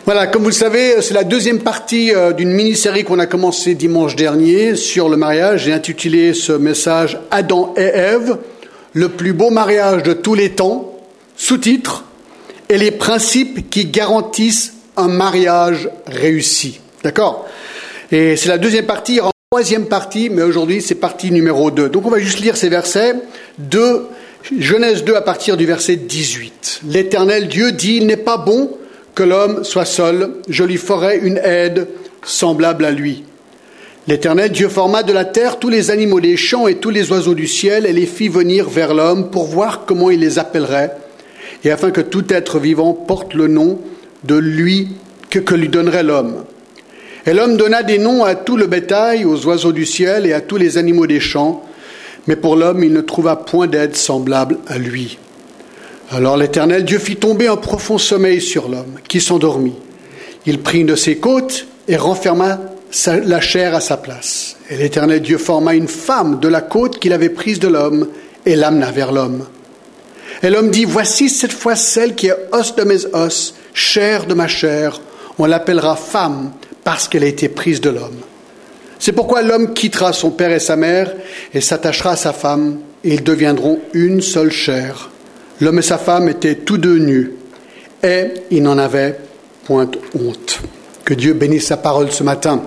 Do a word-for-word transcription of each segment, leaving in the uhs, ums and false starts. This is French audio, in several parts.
Voilà, comme vous le savez, c'est la deuxième partie d'une mini-série qu'on a commencé dimanche dernier sur le mariage. J'ai intitulé ce message « Adam et Ève, le plus beau mariage de tous les temps », sous-titre « Et les principes qui garantissent un mariage réussi ». D'accord ? Et c'est la deuxième partie, il y aura une troisième partie, mais aujourd'hui c'est partie numéro deux. Donc on va juste lire ces versets de Genèse deux à partir du verset dix-huit. « L'Éternel Dieu dit, il n'est pas bon que l'homme soit seul, je lui ferai une aide semblable à lui. L'Éternel Dieu forma de la terre tous les animaux des champs et tous les oiseaux du ciel et les fit venir vers l'homme pour voir comment il les appellerait, et afin que tout être vivant porte le nom de lui que, que lui donnerait l'homme. Et l'homme donna des noms à tout le bétail, aux oiseaux du ciel et à tous les animaux des champs, mais pour l'homme il ne trouva point d'aide semblable à lui. Alors l'Éternel Dieu fit tomber un profond sommeil sur l'homme, qui s'endormit. Il prit une de ses côtes et renferma sa, la chair à sa place. Et l'Éternel Dieu forma une femme de la côte qu'il avait prise de l'homme et l'amena vers l'homme. Et l'homme dit, voici cette fois celle qui est os de mes os, chair de ma chair. On l'appellera femme parce qu'elle a été prise de l'homme. C'est pourquoi l'homme quittera son père et sa mère et s'attachera à sa femme, et ils deviendront une seule chair. L'homme et sa femme étaient tous deux nus, et ils n'en avaient point honte. Que Dieu bénisse sa parole ce matin.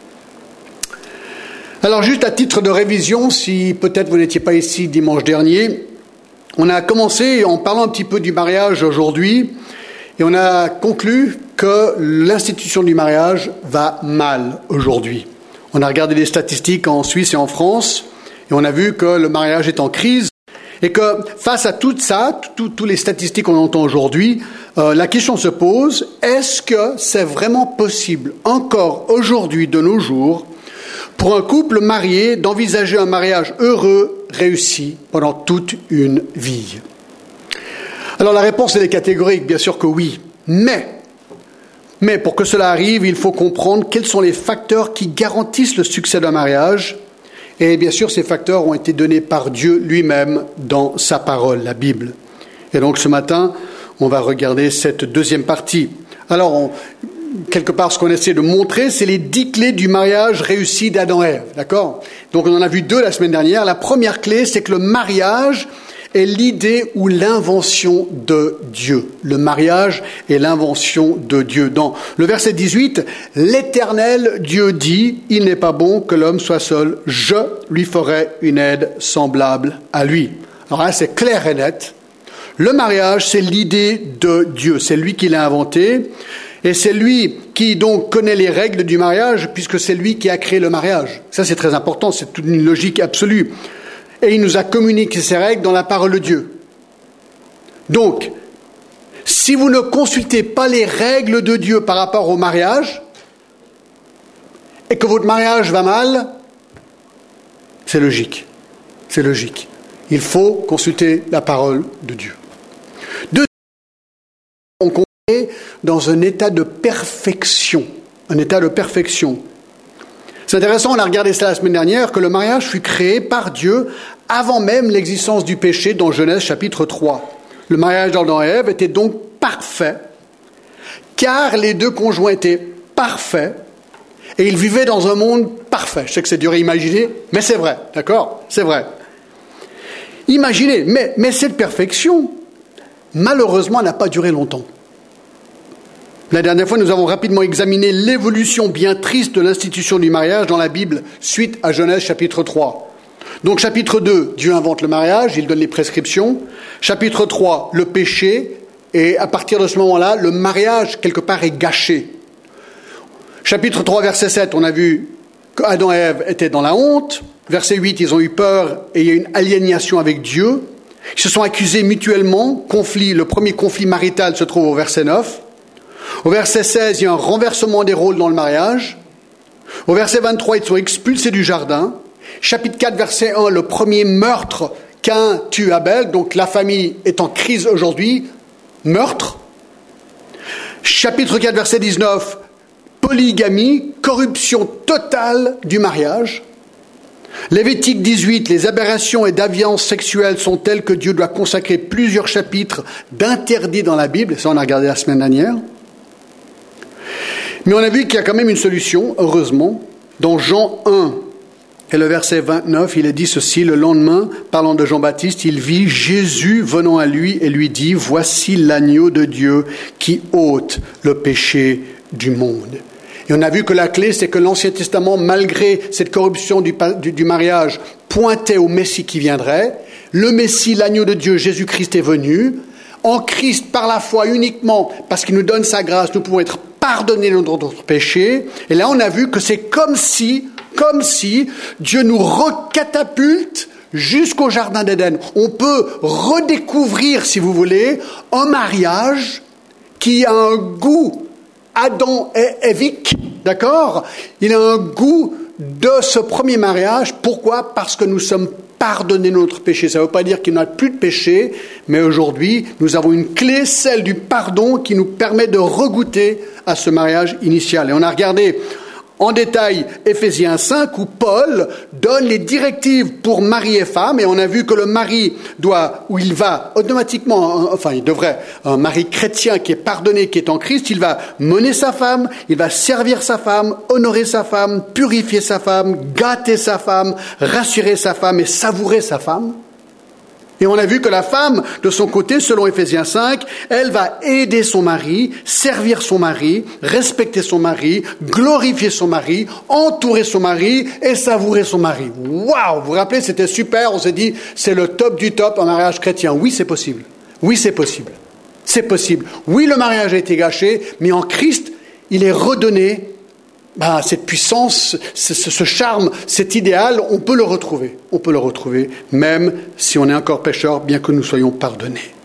Alors juste à titre de révision, si peut-être vous n'étiez pas ici dimanche dernier, on a commencé en parlant un petit peu du mariage aujourd'hui, et on a conclu que l'institution du mariage va mal aujourd'hui. On a regardé les statistiques en Suisse et en France, et on a vu que le mariage est en crise. Et que face à tout ça, toutes les statistiques qu'on entend aujourd'hui, euh, la question se pose, est-ce que c'est vraiment possible, encore aujourd'hui de nos jours, pour un couple marié d'envisager un mariage heureux, réussi, pendant toute une vie? Alors la réponse elle est catégorique, bien sûr que oui. Mais, mais pour que cela arrive, il faut comprendre quels sont les facteurs qui garantissent le succès d'un mariage. Et bien sûr, ces facteurs ont été donnés par Dieu lui-même dans sa parole, la Bible. Et donc ce matin, on va regarder cette deuxième partie. Alors, on, quelque part, ce qu'on essaie de montrer, c'est les dix clés du mariage réussi d'Adam et Ève, d'accord ? Donc on en a vu deux la semaine dernière. La première clé, c'est que le mariage est l'idée ou l'invention de Dieu. Le mariage est l'invention de Dieu. Dans le verset dix-huit, « L'Éternel Dieu dit, il n'est pas bon que l'homme soit seul, je lui ferai une aide semblable à lui. » Alors là, c'est clair et net. Le mariage, c'est l'idée de Dieu. C'est lui qui l'a inventé. Et c'est lui qui donc connaît les règles du mariage, puisque c'est lui qui a créé le mariage. Ça, c'est très important. C'est toute une logique absolue. Et il nous a communiqué ces règles dans la parole de Dieu. Donc, si vous ne consultez pas les règles de Dieu par rapport au mariage, et que votre mariage va mal, c'est logique. C'est logique. Il faut consulter la parole de Dieu. Deuxièmement, on est dans un état de perfection. Un état de perfection. C'est intéressant, on a regardé ça la semaine dernière, que le mariage fut créé par Dieu avant même l'existence du péché dans Genèse chapitre trois. Le mariage d'Adam et Ève était donc parfait, car les deux conjoints étaient parfaits, et ils vivaient dans un monde parfait. Je sais que c'est dur à imaginer, mais c'est vrai, d'accord ? C'est vrai. Imaginez, mais, mais cette perfection, malheureusement, n'a pas duré longtemps. La dernière fois, nous avons rapidement examiné l'évolution bien triste de l'institution du mariage dans la Bible, suite à Genèse chapitre trois. Donc chapitre deux, Dieu invente le mariage, il donne les prescriptions. Chapitre trois, le péché, et à partir de ce moment-là, le mariage, quelque part, est gâché. Chapitre trois, verset sept, on a vu qu'Adam et Ève étaient dans la honte. Verset huit, ils ont eu peur et il y a une aliénation avec Dieu. Ils se sont accusés mutuellement. Conflit, le premier conflit marital se trouve au verset neuf. Au verset seize, il y a un renversement des rôles dans le mariage. Au verset vingt-trois, ils sont expulsés du jardin. Chapitre quatre, verset un, le premier meurtre, Caïn tue Abel, donc la famille est en crise aujourd'hui, meurtre. Chapitre quatre, verset dix-neuf, polygamie, corruption totale du mariage. Lévitique dix-huit, les aberrations et déviances sexuelles sont telles que Dieu doit consacrer plusieurs chapitres d'interdits dans la Bible, ça on a regardé la semaine dernière. Mais on a vu qu'il y a quand même une solution, heureusement. Dans Jean un, et le verset vingt-neuf, il est dit ceci: le lendemain, parlant de Jean-Baptiste, il vit Jésus venant à lui et lui dit: voici l'agneau de Dieu qui ôte le péché du monde. Et on a vu que la clé, c'est que l'Ancien Testament, malgré cette corruption du, du, du mariage, pointait au Messie qui viendrait. Le Messie, l'agneau de Dieu, Jésus-Christ est venu. En Christ, par la foi uniquement, parce qu'il nous donne sa grâce, nous pouvons être pardonnés de notre péché. Et là, on a vu que c'est comme si, comme si Dieu nous recatapulte jusqu'au Jardin d'Éden. On peut redécouvrir, si vous voulez, un mariage qui a un goût Adam et Évique, d'accord? Il a un goût de ce premier mariage. Pourquoi? Parce que nous sommes pardonnés de notre péché. Ça ne veut pas dire qu'il n'y a plus de péché, mais aujourd'hui, nous avons une clé, celle du pardon, qui nous permet de regoûter à ce mariage initial. Et on a regardé en détail Éphésiens cinq, où Paul donne les directives pour mari et femme, et on a vu que le mari doit, où il va automatiquement, enfin il devrait, un mari chrétien qui est pardonné, qui est en Christ, il va mener sa femme, il va servir sa femme, honorer sa femme, purifier sa femme, gâter sa femme, rassurer sa femme et savourer sa femme. Et on a vu que la femme, de son côté, selon Éphésiens cinq, elle va aider son mari, servir son mari, respecter son mari, glorifier son mari, entourer son mari et savourer son mari. Waouh! Vous vous rappelez, c'était super, on s'est dit, c'est le top du top en mariage chrétien. Oui, c'est possible. Oui, c'est possible. C'est possible. Oui, le mariage a été gâché, mais en Christ, il est redonné. Bah, cette puissance, ce, ce charme, cet idéal, on peut le retrouver. On peut le retrouver, même si on est encore pécheur, bien que nous soyons pardonnés.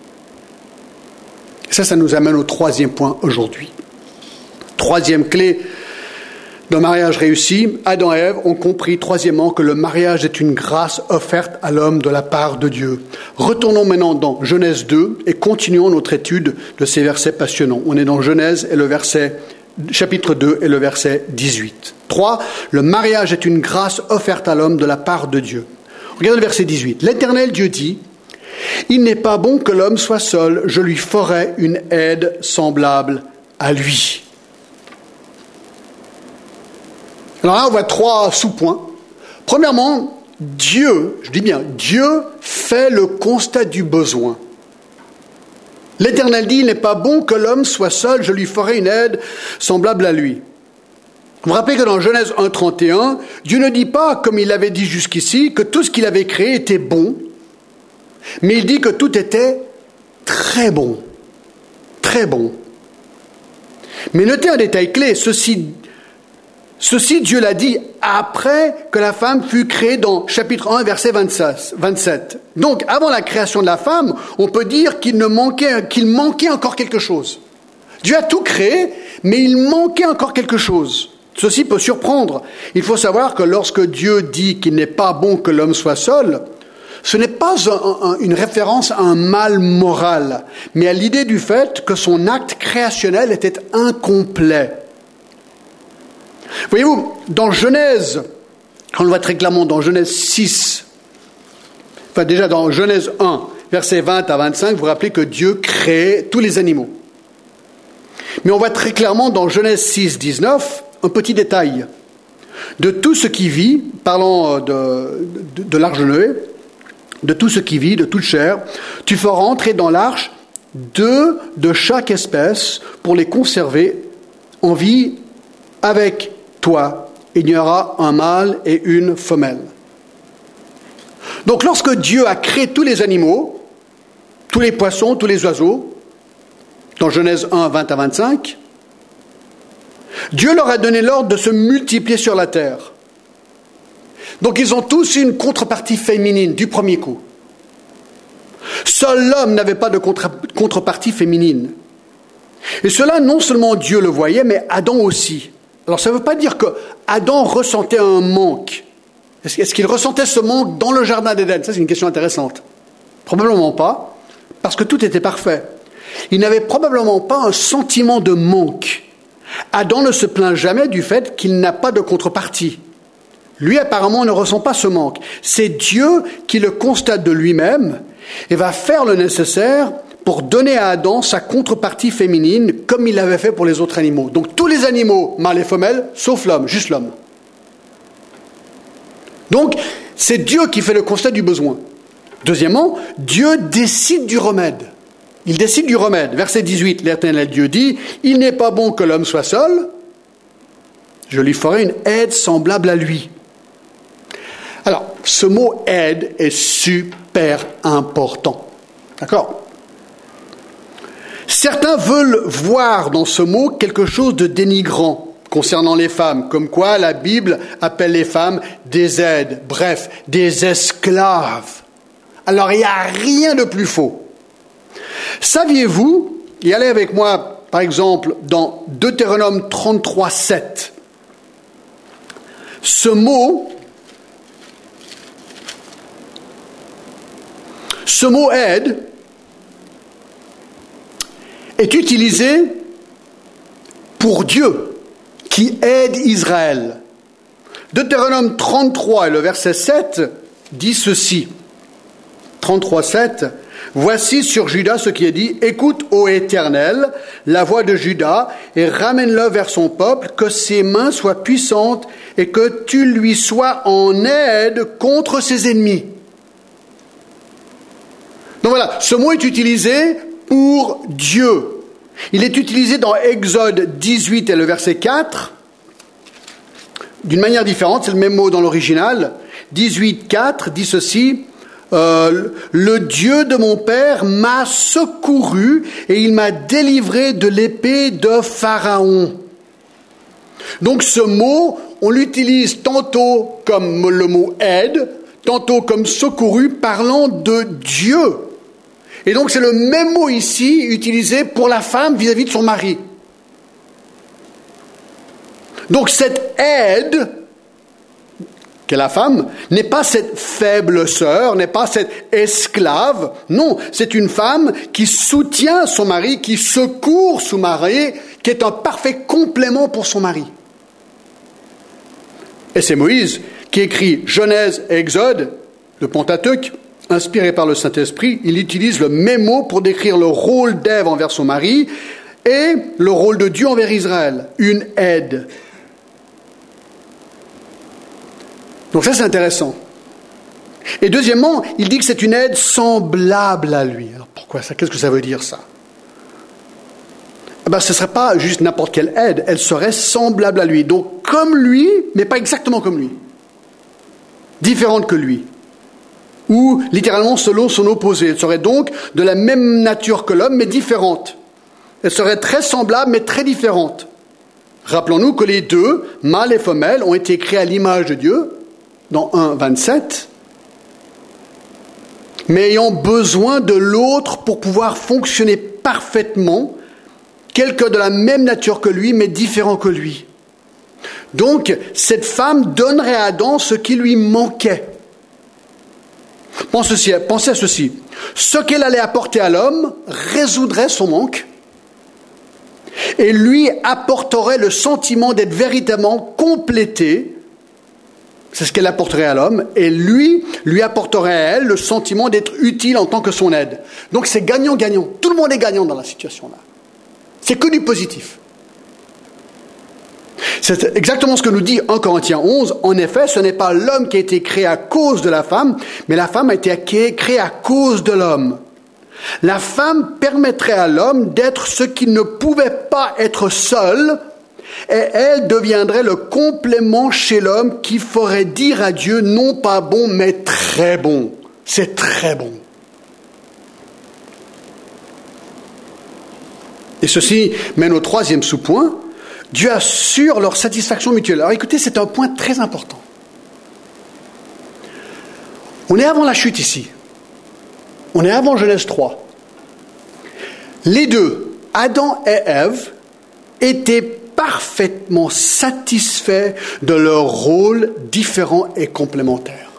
Ça, ça nous amène au troisième point aujourd'hui. Troisième clé d'un mariage réussi. Adam et Ève ont compris, troisièmement, que le mariage est une grâce offerte à l'homme de la part de Dieu. Retournons maintenant dans Genèse deux et continuons notre étude de ces versets passionnants. On est dans Genèse et le verset chapitre deux et le verset dix-huit. trois. Le mariage est une grâce offerte à l'homme de la part de Dieu. Regardez le verset dix-huit. L'Éternel Dieu dit: il n'est pas bon que l'homme soit seul, je lui ferai une aide semblable à lui. Alors là, on voit trois sous-points. Premièrement, Dieu, je dis bien, Dieu fait le constat du besoin. L'Éternel dit: il n'est pas bon que l'homme soit seul, je lui ferai une aide semblable à lui. Vous vous rappelez que dans Genèse un, trente et un, Dieu ne dit pas, comme il l'avait dit jusqu'ici, que tout ce qu'il avait créé était bon, mais il dit que tout était très bon. Très bon. Mais notez un détail clé, ceci, ceci Dieu l'a dit après que la femme fut créée dans chapitre un, verset vingt-sept. Donc, avant la création de la femme, on peut dire qu'il ne manquait, qu'il manquait encore quelque chose. Dieu a tout créé, mais il manquait encore quelque chose. Ceci peut surprendre. Il faut savoir que lorsque Dieu dit qu'il n'est pas bon que l'homme soit seul, ce n'est pas un, un, une référence à un mal moral, mais à l'idée du fait que son acte créationnel était incomplet. Voyez-vous, dans Genèse, on le voit très clairement dans Genèse six, enfin déjà dans Genèse un, versets vingt à vingt-cinq, vous vous rappelez que Dieu crée tous les animaux. Mais on voit très clairement dans Genèse six, dix-neuf, un petit détail. De tout ce qui vit, parlant de, de, de l'arche de Noé, de tout ce qui vit, de toute chair, tu feras entrer dans l'arche deux de chaque espèce pour les conserver en vie avec toi. Il y aura un mâle et une femelle. Donc lorsque Dieu a créé tous les animaux, tous les poissons, tous les oiseaux, dans Genèse un, vingt à vingt-cinq, Dieu leur a donné l'ordre de se multiplier sur la terre. Donc ils ont tous une contrepartie féminine du premier coup. Seul l'homme n'avait pas de contre- contrepartie féminine. Et cela, non seulement Dieu le voyait, mais Adam aussi. Alors ça ne veut pas dire que Adam ressentait un manque. Est-ce qu'il ressentait ce manque dans le jardin d'Éden? Ça, c'est une question intéressante. Probablement pas, parce que tout était parfait. Il n'avait probablement pas un sentiment de manque. Adam ne se plaint jamais du fait qu'il n'a pas de contrepartie. Lui, apparemment, ne ressent pas ce manque. C'est Dieu qui le constate de lui-même et va faire le nécessaire pour donner à Adam sa contrepartie féminine comme il l'avait fait pour les autres animaux. Donc tous les animaux, mâles et femelles, sauf l'homme, juste l'homme. Donc c'est Dieu qui fait le constat du besoin. Deuxièmement, Dieu décide du remède. Il décide du remède. Verset dix-huit, l'Éternel Dieu dit, « Il n'est pas bon que l'homme soit seul, je lui ferai une aide semblable à lui. » Alors, ce mot « aide » est super important. D'accord ? Certains veulent voir dans ce mot quelque chose de dénigrant concernant les femmes, comme quoi la Bible appelle les femmes des aides, bref, des esclaves. Alors, il n'y a rien de plus faux. Saviez-vous, et allez avec moi, par exemple, dans Deutéronome trente-trois, sept, ce mot, ce mot aide est utilisé pour Dieu qui aide Israël. Deutéronome trente-trois et le verset sept dit ceci. trente-trois, sept. Voici sur Juda ce qui est dit, écoute, ô Éternel, la voix de Juda, et ramène-le vers son peuple, que ses mains soient puissantes et que tu lui sois en aide contre ses ennemis. Donc voilà, ce mot est utilisé pour Dieu. Il est utilisé dans Exode dix-huit et le verset quatre, d'une manière différente, c'est le même mot dans l'original. dix-huit, quatre dit ceci, Euh, le Dieu de mon père m'a secouru et il m'a délivré de l'épée de Pharaon. Donc ce mot, on l'utilise tantôt comme le mot aide, tantôt comme secouru, parlant de Dieu. Et donc c'est le même mot ici utilisé pour la femme vis-à-vis de son mari. Donc cette aide qu'est la femme, n'est pas cette faible sœur, n'est pas cette esclave. Non, c'est une femme qui soutient son mari, qui secourt son mari, qui est un parfait complément pour son mari. Et c'est Moïse qui écrit Genèse et Exode, le Pentateuque, inspiré par le Saint-Esprit. Il utilise le même mot pour décrire le rôle d'Ève envers son mari et le rôle de Dieu envers Israël, une aide. Donc ça, c'est intéressant. Et deuxièmement, il dit que c'est une aide semblable à lui. Alors pourquoi ça ? Qu'est-ce que ça veut dire, ça ? Eh ben, ce ne serait pas juste n'importe quelle aide, elle serait semblable à lui. Donc comme lui, mais pas exactement comme lui. Différente que lui. Ou littéralement selon son opposé. Elle serait donc de la même nature que l'homme, mais différente. Elle serait très semblable, mais très différente. Rappelons-nous que les deux, mâle et femelle, ont été créés à l'image de Dieu, dans un vingt-sept, mais ayant besoin de l'autre pour pouvoir fonctionner parfaitement, quelqu'un de la même nature que lui, mais différent que lui. Donc, cette femme donnerait à Adam ce qui lui manquait. Pensez à ceci. Ce qu'elle allait apporter à l'homme résoudrait son manque et lui apporterait le sentiment d'être véritablement complété. C'est ce qu'elle apporterait à l'homme, et lui, lui apporterait à elle le sentiment d'être utile en tant que son aide. Donc c'est gagnant-gagnant. Tout le monde est gagnant dans la situation-là. C'est que du positif. C'est exactement ce que nous dit un Corinthiens onze. En effet, ce n'est pas l'homme qui a été créé à cause de la femme, mais la femme a été créée à cause de l'homme. La femme permettrait à l'homme d'être ce qu'il ne pouvait pas être seul, et elle deviendrait le complément chez l'homme qui ferait dire à Dieu, non pas bon, mais très bon. C'est très bon. Et ceci mène au troisième sous-point. Dieu assure leur satisfaction mutuelle. Alors écoutez, c'est un point très important. On est avant la chute ici. On est avant Genèse trois. Les deux, Adam et Ève, étaient parfaitement satisfaits de leur rôle différent et complémentaire.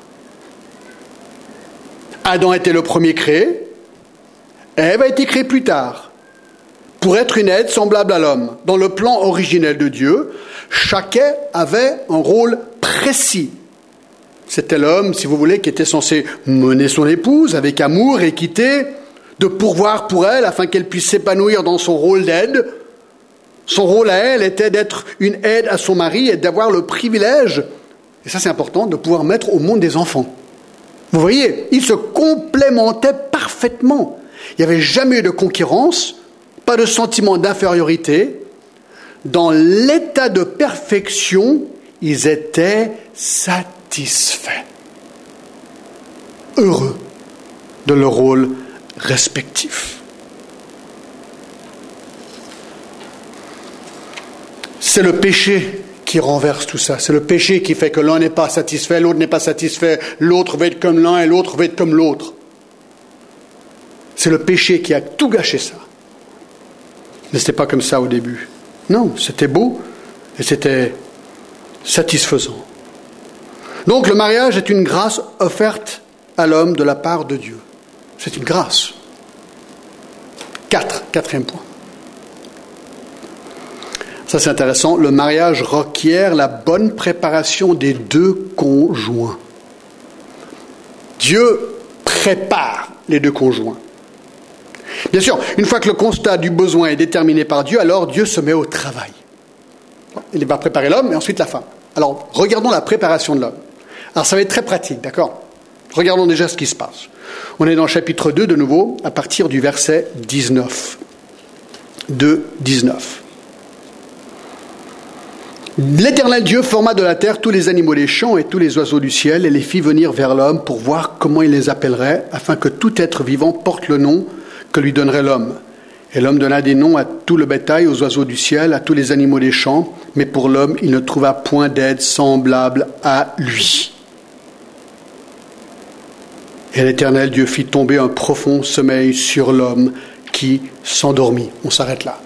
Adam était le premier créé, Ève a été créée plus tard, pour être une aide semblable à l'homme. Dans le plan originel de Dieu, chacun avait un rôle précis. C'était l'homme, si vous voulez, qui était censé mener son épouse avec amour, équité, de pourvoir pour elle afin qu'elle puisse s'épanouir dans son rôle d'aide. Son rôle à elle était d'être une aide à son mari et d'avoir le privilège, et ça c'est important, de pouvoir mettre au monde des enfants. Vous voyez, ils se complémentaient parfaitement. Il n'y avait jamais eu de concurrence, pas de sentiment d'infériorité. Dans l'état de perfection, ils étaient satisfaits, heureux de leur rôle respectif. C'est le péché qui renverse tout ça. C'est le péché qui fait que l'un n'est pas satisfait, l'autre n'est pas satisfait, l'autre va être comme l'un et l'autre va être comme l'autre. C'est le péché qui a tout gâché ça. Mais ce n'était pas comme ça au début. Non, c'était beau et c'était satisfaisant. Donc le mariage est une grâce offerte à l'homme de la part de Dieu. C'est une grâce. Quatre, quatrième point. Ça c'est intéressant. Le mariage requiert la bonne préparation des deux conjoints. Dieu prépare les deux conjoints. Bien sûr, une fois que le constat du besoin est déterminé par Dieu, alors Dieu se met au travail. Il va préparer l'homme et ensuite la femme. Alors, regardons la préparation de l'homme. Alors, ça va être très pratique, d'accord ? Regardons déjà ce qui se passe. On est dans le chapitre deux, de nouveau, à partir du verset dix-neuf. deux, dix-neuf. L'Éternel Dieu forma de la terre tous les animaux des champs et tous les oiseaux du ciel et les fit venir vers l'homme pour voir comment il les appellerait, afin que tout être vivant porte le nom que lui donnerait l'homme. Et l'homme donna des noms à tout le bétail, aux oiseaux du ciel, à tous les animaux des champs, mais pour l'homme, il ne trouva point d'aide semblable à lui. Et l'Éternel Dieu fit tomber un profond sommeil sur l'homme qui s'endormit. On s'arrête là.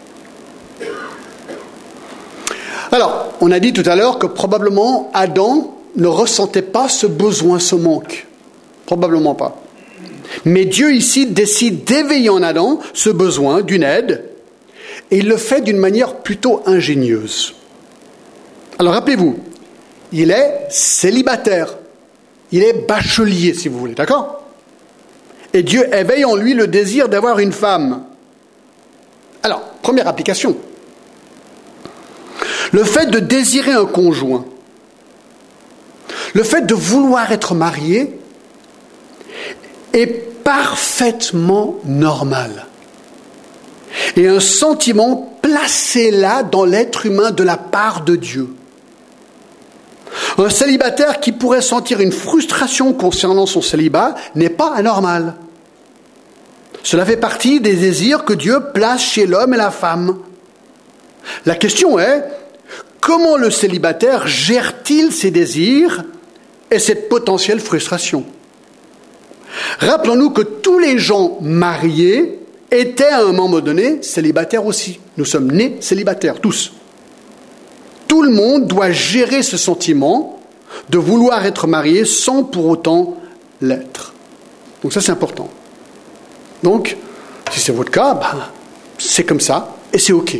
Alors, on a dit tout à l'heure que probablement Adam ne ressentait pas ce besoin, ce manque. Probablement pas. Mais Dieu ici décide d'éveiller en Adam ce besoin d'une aide, et il le fait d'une manière plutôt ingénieuse. Alors rappelez-vous, il est célibataire, il est bachelier si vous voulez, d'accord ? Et Dieu éveille en lui le désir d'avoir une femme. Alors, première application. Le fait de désirer un conjoint, le fait de vouloir être marié est parfaitement normal. Et un sentiment placé là dans l'être humain de la part de Dieu. Un célibataire qui pourrait sentir une frustration concernant son célibat n'est pas anormal. Cela fait partie des désirs que Dieu place chez l'homme et la femme. La question est, comment le célibataire gère-t-il ses désirs et cette potentielle frustration ? Rappelons-nous que tous les gens mariés étaient à un moment donné célibataires aussi. Nous sommes nés célibataires, tous. Tout le monde doit gérer ce sentiment de vouloir être marié sans pour autant l'être. Donc ça c'est important. Donc, si c'est votre cas, ben, c'est comme ça et c'est OK.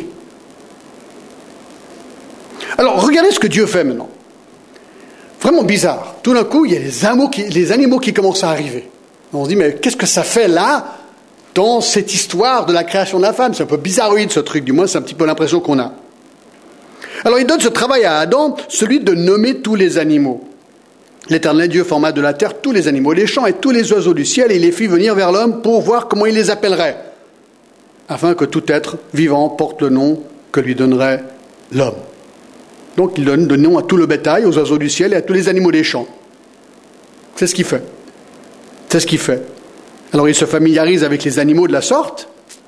Alors, regardez ce que Dieu fait maintenant. Vraiment bizarre. Tout d'un coup, il y a les animaux qui, les animaux qui commencent à arriver. On se dit, mais qu'est-ce que ça fait là, dans cette histoire de la création de la femme ? C'est un peu bizarroïde ce truc, du moins c'est un petit peu l'impression qu'on a. Alors il donne ce travail à Adam, celui de nommer tous les animaux. L'Éternel Dieu forma de la terre tous les animaux des champs et tous les oiseaux du ciel, et il les fit venir vers l'homme pour voir comment il les appellerait, afin que tout être vivant porte le nom que lui donnerait l'homme. Donc il donne le nom à tout le bétail, aux oiseaux du ciel et à tous les animaux des champs. C'est ce qu'il fait. C'est ce qu'il fait. Alors il se familiarise avec les animaux de la sorte.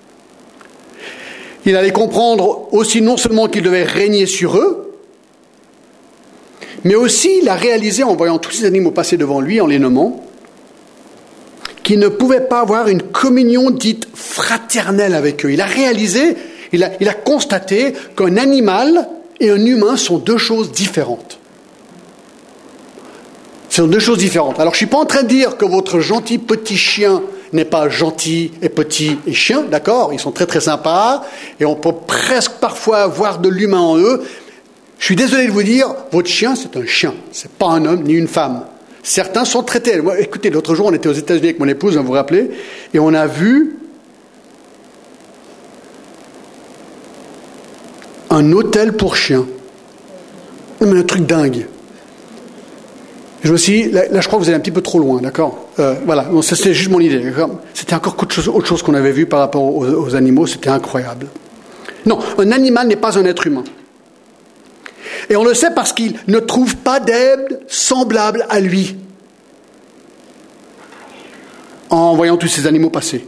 Il allait comprendre aussi non seulement qu'il devait régner sur eux, mais aussi il a réalisé en voyant tous ces animaux passer devant lui, en les nommant, qu'il ne pouvait pas avoir une communion dite fraternelle avec eux. Il a réalisé, il a, il a constaté qu'un animal et un humain sont deux choses différentes. Ce sont deux choses différentes. Alors, je ne suis pas en train de dire que votre gentil petit chien n'est pas gentil et petit et chien, d'accord ? Ils sont très très sympas et on peut presque parfois avoir de l'humain en eux. Je suis désolé de vous dire, votre chien, c'est un chien. Ce n'est pas un homme ni une femme. Certains sont traités. Moi, écoutez, l'autre jour, on était aux États-Unis avec mon épouse, vous vous rappelez, et on a vu un hôtel pour chiens. Mais un truc dingue. Je me suis dit, là, là, je crois que vous allez un petit peu trop loin, d'accord euh, Voilà, bon, ça c'était juste mon idée. C'était encore autre chose, autre chose qu'on avait vu par rapport aux, aux animaux, c'était incroyable. Non, un animal n'est pas un être humain. Et on le sait parce qu'il ne trouve pas d'aide semblable à lui en voyant tous ces animaux passer.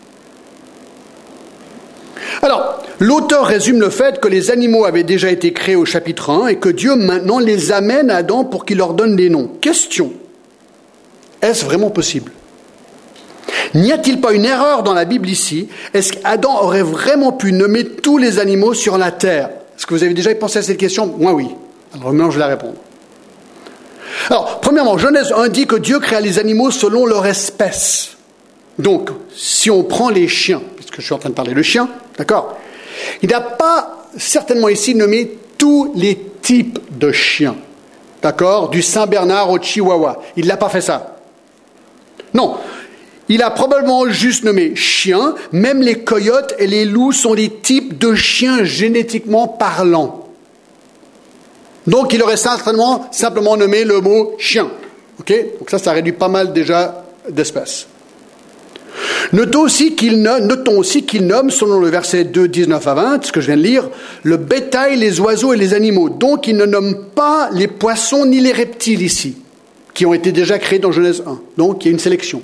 Alors, l'auteur résume le fait que les animaux avaient déjà été créés au chapitre un et que Dieu maintenant les amène à Adam pour qu'il leur donne des noms. Question, est-ce vraiment possible ? N'y a-t-il pas une erreur dans la Bible ici ? Est-ce qu'Adam aurait vraiment pu nommer tous les animaux sur la terre ? Est-ce que vous avez déjà pensé à cette question ? Moi, oui. Alors maintenant, je vais la répondre. Alors, premièrement, Genèse un dit que Dieu créa les animaux selon leur espèce. Donc, si on prend les chiens, puisque je suis en train de parler de chiens, d'accord ? Il n'a pas certainement ici nommé tous les types de chiens, d'accord ? Du Saint-Bernard au Chihuahua. Il ne l'a pas fait ça. Non. Il a probablement juste nommé chiens. Même les coyotes et les loups sont des types de chiens génétiquement parlant. Donc, il aurait certainement simplement nommé le mot chien. Ok ? Donc ça, ça réduit pas mal déjà d'espèces. Notons aussi qu'il nomme, notons aussi qu'il nomme, selon le verset deux, dix-neuf à vingt, ce que je viens de lire, le bétail, les oiseaux et les animaux. Donc, il ne nomme pas les poissons ni les reptiles ici, qui ont été déjà créés dans Genèse un. Donc, il y a une sélection.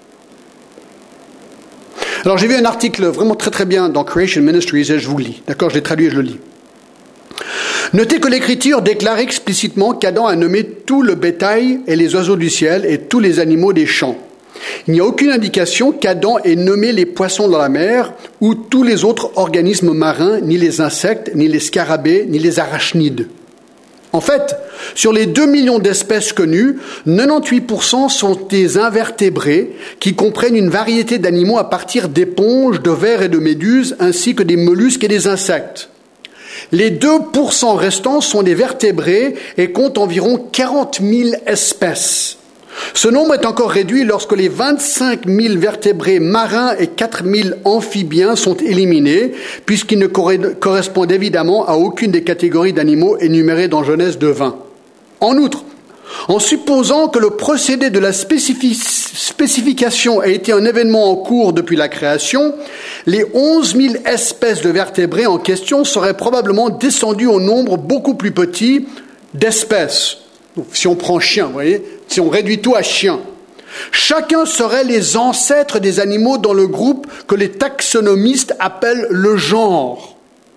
Alors, j'ai vu un article vraiment très très bien dans Creation Ministries et je vous le lis. D'accord, je l'ai traduit et je le lis. Notez que l'Écriture déclare explicitement qu'Adam a nommé tout le bétail et les oiseaux du ciel et tous les animaux des champs. Il n'y a aucune indication qu'Adam ait nommé les poissons dans la mer ou tous les autres organismes marins, ni les insectes, ni les scarabées, ni les arachnides. En fait, sur les deux millions d'espèces connues, quatre-vingt-dix-huit pour cent sont des invertébrés qui comprennent une variété d'animaux à partir d'éponges, de vers et de méduses, ainsi que des mollusques et des insectes. Les deux pour cent restants sont des vertébrés et comptent environ quarante mille espèces. Ce nombre est encore réduit lorsque les vingt-cinq mille vertébrés marins et quatre mille amphibiens sont éliminés, puisqu'ils ne correspondent évidemment à aucune des catégories d'animaux énumérées dans Genèse deux vingt. En outre, en supposant que le procédé de la spécific- spécification ait été un événement en cours depuis la création, les onze mille espèces de vertébrés en question seraient probablement descendues au nombre beaucoup plus petit d'espèces. Donc, si on prend chien, vous voyez, si on réduit tout à chien, chacun serait les ancêtres des animaux dans le groupe que les taxonomistes appellent le genre.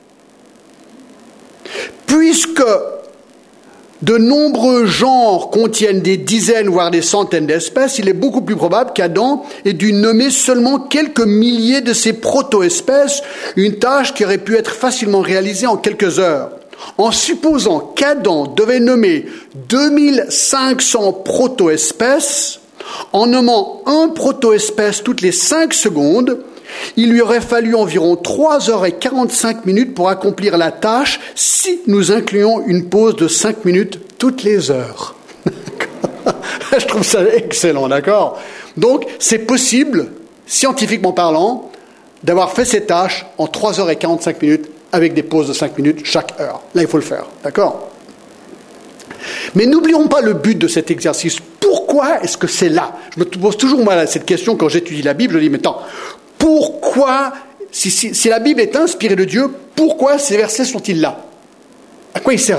Puisque de nombreux genres contiennent des dizaines, voire des centaines d'espèces, il est beaucoup plus probable qu'Adam ait dû nommer seulement quelques milliers de ces proto-espèces, une tâche qui aurait pu être facilement réalisée en quelques heures. En supposant qu'Adam devait nommer deux mille cinq cents proto-espèces, en nommant un proto-espèce toutes les cinq secondes, il lui aurait fallu environ trois heures quarante-cinq minutes pour accomplir la tâche si nous incluons une pause de cinq minutes toutes les heures. Je trouve ça excellent, d'accord ? Donc, c'est possible, scientifiquement parlant, d'avoir fait ces tâches en trois heures quarante-cinq minutes avec des pauses de cinq minutes chaque heure. Là, il faut le faire, d'accord ? Mais n'oublions pas le but de cet exercice. Pourquoi est-ce que c'est là ? Je me pose toujours moi cette question quand j'étudie la Bible. Je dis, mais attends, pourquoi, si, si, si la Bible est inspirée de Dieu, pourquoi ces versets sont-ils là ? À quoi ils servent ?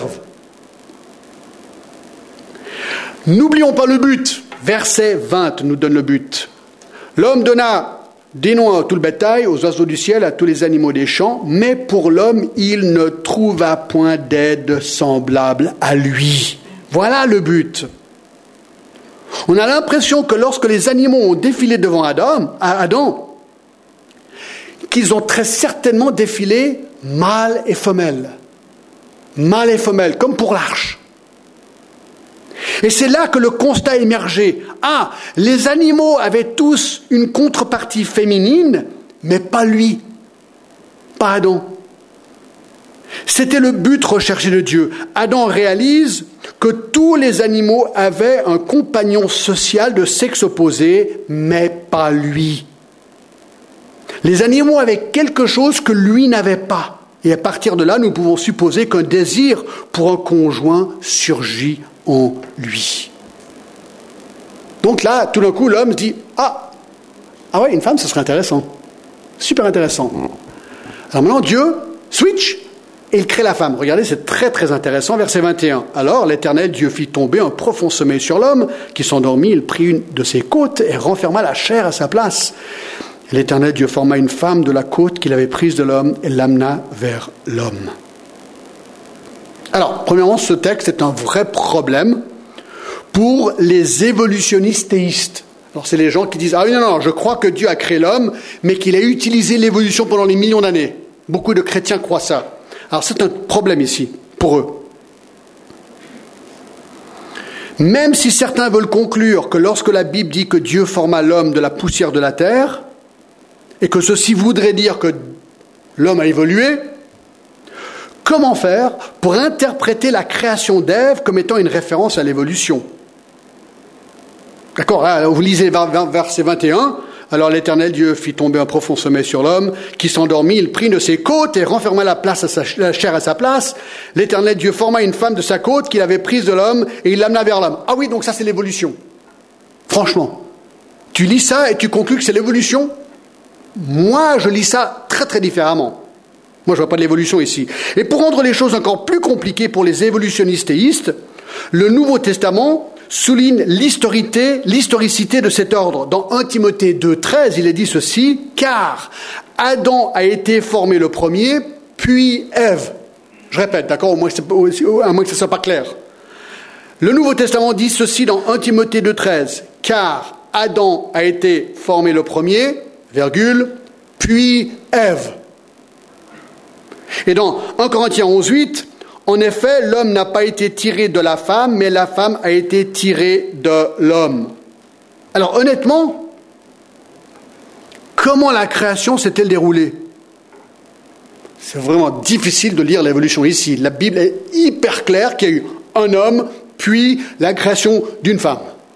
N'oublions pas le but. Verset vingt nous donne le but. L'homme donna des noms à tout le bétail, aux oiseaux du ciel, à tous les animaux des champs, mais pour l'homme, il ne trouva point d'aide semblable à lui. Voilà le but. On a l'impression que lorsque les animaux ont défilé devant Adam, à Adam, qu'ils ont très certainement défilé mâle et femelle. Mâle et femelle, comme pour l'arche. Et c'est là que le constat est émergé. Ah, les animaux avaient tous une contrepartie féminine, mais pas lui, pas Adam. C'était le but recherché de Dieu. Adam réalise que tous les animaux avaient un compagnon social de sexe opposé, mais pas lui. Les animaux avaient quelque chose que lui n'avait pas. Et à partir de là, nous pouvons supposer qu'un désir pour un conjoint surgit en lui. Donc là, tout d'un coup, l'homme se dit « Ah, ah ouais, une femme, ce serait intéressant. Super intéressant. » Alors maintenant, Dieu switch et il crée la femme. Regardez, c'est très très intéressant. Verset vingt et un. Alors l'Éternel Dieu fit tomber un profond sommeil sur l'homme qui s'endormit. Il prit une de ses côtes et renferma la chair à sa place. L'Éternel Dieu forma une femme de la côte qu'il avait prise de l'homme et l'amena vers l'homme. Alors, premièrement, ce texte est un vrai problème pour les évolutionnistes théistes. Alors, c'est les gens qui disent « Ah oui, non, non, je crois que Dieu a créé l'homme, mais qu'il a utilisé l'évolution pendant les millions d'années. » Beaucoup de chrétiens croient ça. Alors, c'est un problème ici, pour eux. Même si certains veulent conclure que lorsque la Bible dit que Dieu forma l'homme de la poussière de la terre, et que ceci voudrait dire que l'homme a évolué, comment faire pour interpréter la création d'Ève comme étant une référence à l'évolution? D'accord, vous lisez verset vingt et un. Alors l'Éternel Dieu fit tomber un profond sommeil sur l'homme, qui s'endormit, il prit de ses côtes et renferma la, place à sa, la chair à sa place. L'Éternel Dieu forma une femme de sa côte qu'il avait prise de l'homme et il l'amena vers l'homme. Ah oui, donc ça c'est l'évolution. Franchement, tu lis ça et tu conclus que c'est l'évolution? Moi, je lis ça très très différemment. Moi, je ne vois pas de l'évolution ici. Et pour rendre les choses encore plus compliquées pour les évolutionnistes théistes, le Nouveau Testament souligne l'historité, l'historicité de cet ordre. Dans un Timothée deux, treize, il est dit ceci, « Car Adam a été formé le premier, puis Ève. » Je répète, d'accord, au moins que à moins que ce ne soit pas clair. Le Nouveau Testament dit ceci dans un Timothée deux, treize, « Car Adam a été formé le premier, virgule, puis Ève. » Et dans un Corinthiens onze, huit, en effet, l'homme n'a pas été tiré de la femme, mais la femme a été tirée de l'homme. Alors honnêtement, comment la création s'est-elle déroulée? C'est vraiment difficile de lire l'évolution ici. La Bible est hyper claire qu'il y a eu un homme, puis la création d'une femme.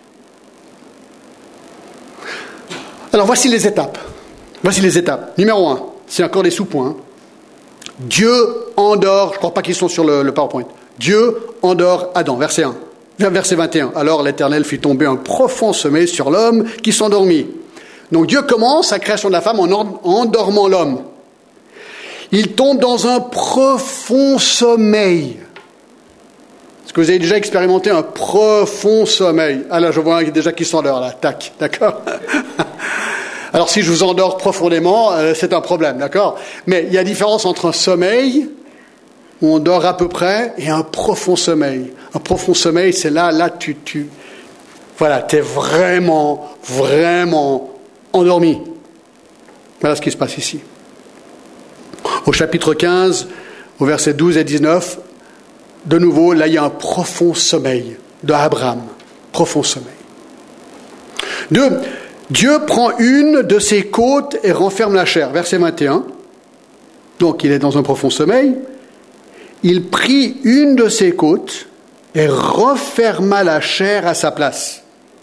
Alors voici les étapes. Voici les étapes. Numéro un, c'est encore des sous-points. Dieu endort, je ne crois pas qu'ils sont sur le, le PowerPoint. Dieu endort Adam, verset un. Verset vingt et un. Alors l'Éternel fit tomber un profond sommeil sur l'homme qui s'endormit. Donc Dieu commence sa création de la femme en endormant l'homme. Il tombe dans un profond sommeil. Est-ce que vous avez déjà expérimenté un profond sommeil? Ah là, je vois déjà qui s'endort là, tac, d'accord. Alors si je vous endors profondément, euh, c'est un problème, d'accord? Mais il y a différence entre un sommeil, où on dort à peu près, et un profond sommeil. Un profond sommeil, c'est là, là, tu, tu, voilà, t'es vraiment, vraiment endormi. Voilà ce qui se passe ici. Au chapitre quinze, au verset douze et dix-neuf, de nouveau, là, il y a un profond sommeil de Abraham. Profond sommeil. Deux, Dieu prend une de ses côtes et renferme la chair. Verset vingt et un. Donc, il est dans un profond sommeil. Il prit une de ses côtes et referma la chair à sa place.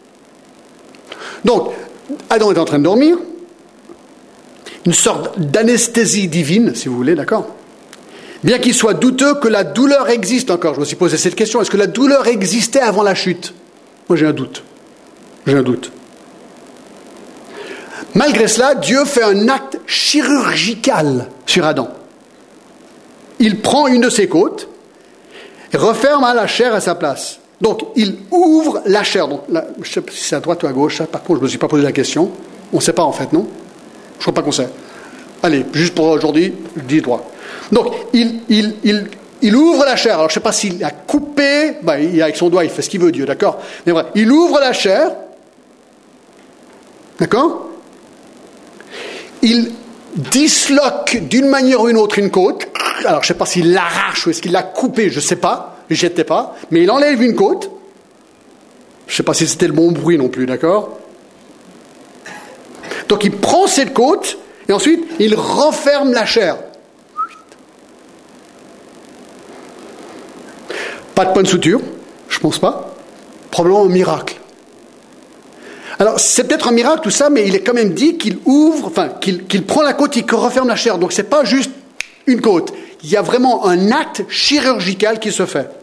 Donc, Adam est en train de dormir. Une sorte d'anesthésie divine, si vous voulez, d'accord? Bien qu'il soit douteux que la douleur existe encore. Je me suis posé cette question. Est-ce que la douleur existait avant la chute? Moi, j'ai un doute. J'ai un doute. Malgré cela, Dieu fait un acte chirurgical sur Adam. Il prend une de ses côtes et referme la chair à sa place. Donc, il ouvre la chair. Donc, là, je ne sais pas si c'est à droite ou à gauche. Ça, par contre, je ne me suis pas posé la question. On ne sait pas en fait, non? Je ne crois pas qu'on sait. Allez, juste pour aujourd'hui, je dis droit. Donc, il, il, il, il ouvre la chair. Alors, je ne sais pas s'il a coupé. Ben, il, avec son doigt, il fait ce qu'il veut, Dieu, d'accord? Mais bref, il ouvre la chair. D'accord? Il disloque d'une manière ou d'une autre une côte. Alors, je ne sais pas s'il l'arrache ou est-ce qu'il l'a coupé, je ne sais pas. Je n'y étais pas. Mais il enlève une côte. Je ne sais pas si c'était le bon bruit non plus, d'accord? Donc, il prend cette côte et ensuite, il referme la chair. Pas de point de suture. Je pense pas. Probablement un miracle. Alors, c'est peut-être un miracle tout ça, mais il est quand même dit qu'il ouvre, enfin, qu'il, qu'il prend la côte et qu'il referme la chair. Donc, c'est pas juste une côte. Il y a vraiment un acte chirurgical qui se fait.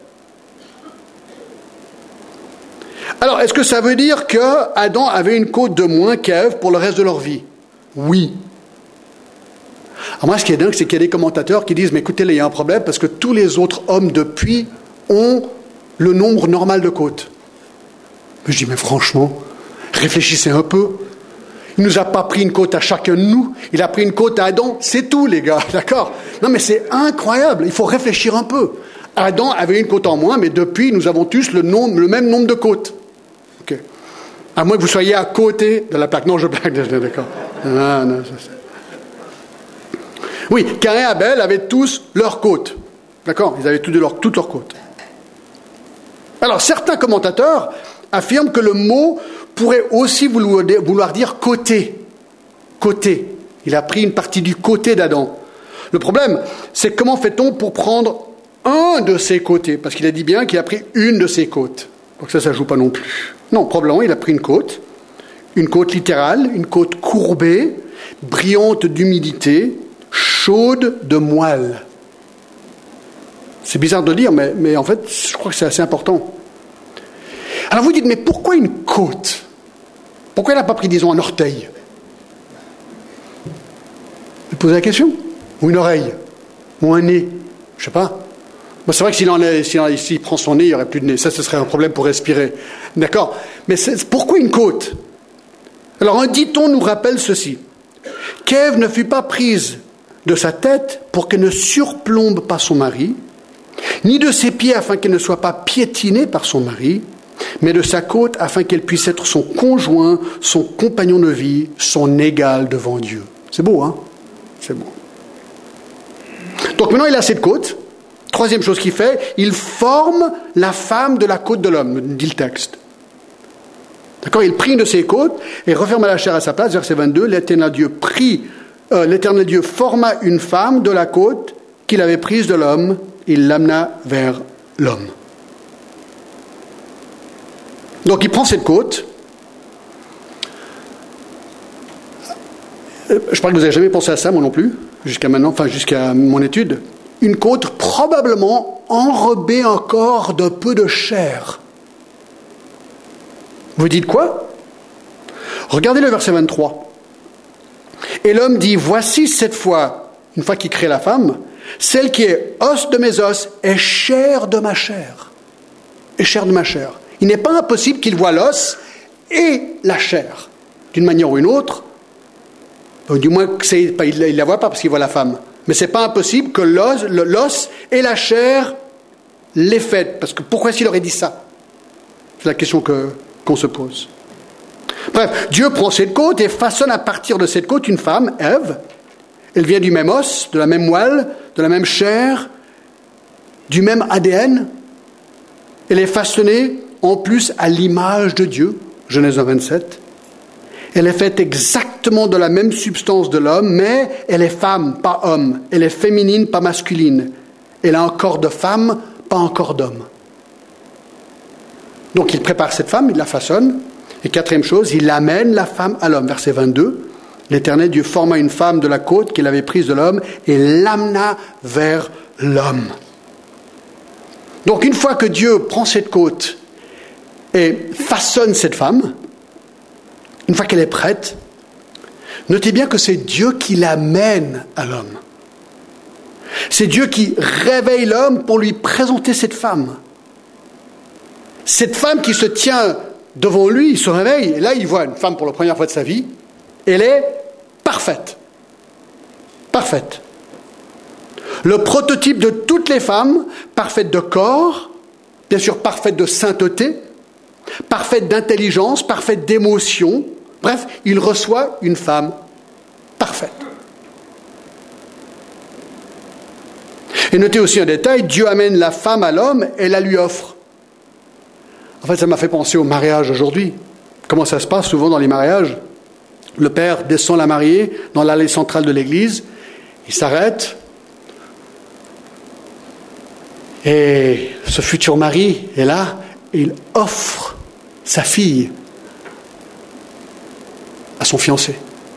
Alors, est-ce que ça veut dire que Adam avait une côte de moins qu'Ève pour le reste de leur vie? Oui. Alors moi, ce qui est dingue, c'est qu'il y a des commentateurs qui disent, mais écoutez, là, il y a un problème, parce que tous les autres hommes depuis ont le nombre normal de côtes. Mais je dis, mais franchement, réfléchissez un peu. Il ne nous a pas pris une côte à chacun de nous, il a pris une côte à Adam, c'est tout, les gars, d'accord? Non, mais c'est incroyable, il faut réfléchir un peu. Adam avait une côte en moins, mais depuis, nous avons tous le, nombre, le même nombre de côtes. Okay. À moins que vous soyez à côté de la plaque. Non, je blague, d'accord. Non, non, ça, c'est... Oui, Caïn et Abel avaient tous leurs côtes. D'accord? Ils avaient toutes leurs, toutes leurs côtes. Alors, certains commentateurs affirment que le mot pourrait aussi vouloir, vouloir dire côté. Côté. Il a pris une partie du côté d'Adam. Le problème, c'est comment fait-on pour prendre un de ses côtés? Parce qu'il a dit bien qu'il a pris une de ses côtes. Donc ça, ça ne joue pas non plus. Non, probablement, il a pris une côte. Une côte littérale, une côte courbée, brillante d'humidité, chaude de moelle. C'est bizarre de dire, mais, mais en fait, je crois que c'est assez important. Alors vous dites, mais pourquoi une côte? Pourquoi il n'a pas pris, disons, un orteil? Vous posez la question? Ou une oreille? Ou un nez? Je ne sais pas. Bon, c'est vrai que s'il, en est, s'il, en, s'il prend son nez, il n'y aurait plus de nez. Ça, ce serait un problème pour respirer. D'accord? Mais c'est, pourquoi une côte? Alors un dit-on nous rappelle ceci. Qu'Ève ne fut pas prise de sa tête pour qu'elle ne surplombe pas son mari, ni de ses pieds afin qu'elle ne soit pas piétinée par son mari, mais de sa côte afin qu'elle puisse être son conjoint, son compagnon de vie, son égal devant Dieu. C'est beau, hein? C'est beau. Donc maintenant, il a cette côte. Troisième chose qu'il fait, il forme la femme de la côte de l'homme, dit le texte. D'accord? Il prit une de ses côtes et referma la chair à sa place. Verset vingt-deux, l'Éternel Dieu prit, euh, l'Éternel Dieu forma une femme de la côte qu'il avait prise de l'homme. Il l'amena vers l'homme. Donc il prend cette côte. Je crois que vous n'avez jamais pensé à ça, moi non plus, jusqu'à maintenant, enfin jusqu'à mon étude. Une côte probablement enrobée encore d'un peu de chair. Vous dites quoi? Regardez le verset vingt-trois. Et l'homme dit, voici cette fois, une fois qu'il crée la femme, celle qui est os de mes os est chair de ma chair. Est chair de ma chair. Il n'est pas impossible qu'il voie l'os et la chair, d'une manière ou une autre. Du moins, c'est, il ne la voit pas parce qu'il voit la femme. Mais ce n'est pas impossible que l'os, l'os et la chair l'aient faite. Parce que pourquoi est-ce qu'il aurait dit ça? C'est la question que, qu'on se pose. Bref, Dieu prend cette côte et façonne à partir de cette côte une femme, Ève. Elle vient du même os, de la même moelle, de la même chair, du même A D N. Elle est façonnée en plus à l'image de Dieu, Genèse un, vingt-sept. Elle est faite exactement de la même substance de l'homme, mais elle est femme, pas homme. Elle est féminine, pas masculine. Elle a un corps de femme, pas un corps d'homme. Donc il prépare cette femme, il la façonne. Et quatrième chose, il amène la femme à l'homme. Verset vingt-deux, l'Éternel Dieu forma une femme de la côte qu'il avait prise de l'homme et l'amena vers l'homme. Donc une fois que Dieu prend cette côte et façonne cette femme, une fois qu'elle est prête, notez bien que c'est Dieu qui l'amène à l'homme. C'est Dieu qui réveille l'homme pour lui présenter cette femme. Cette femme qui se tient devant lui, il se réveille, et là il voit une femme pour la première fois de sa vie, elle est parfaite. Parfaite. Le prototype de toutes les femmes, parfaite de corps, bien sûr parfaite de sainteté, parfaite d'intelligence, parfaite d'émotion. Bref, il reçoit une femme parfaite. Et notez aussi un détail, Dieu amène la femme à l'homme et la lui offre. En fait, ça m'a fait penser au mariage aujourd'hui. Comment ça se passe souvent dans les mariages? Le père descend la mariée dans l'allée centrale de l'église, il s'arrête, et ce futur mari est là, et il offre sa fille à son fiancé.